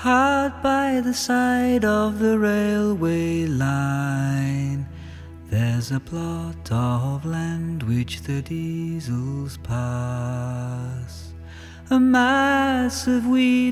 Hard by the side of the railway line, there's a plot of land which the diesels pass. A mass of wheat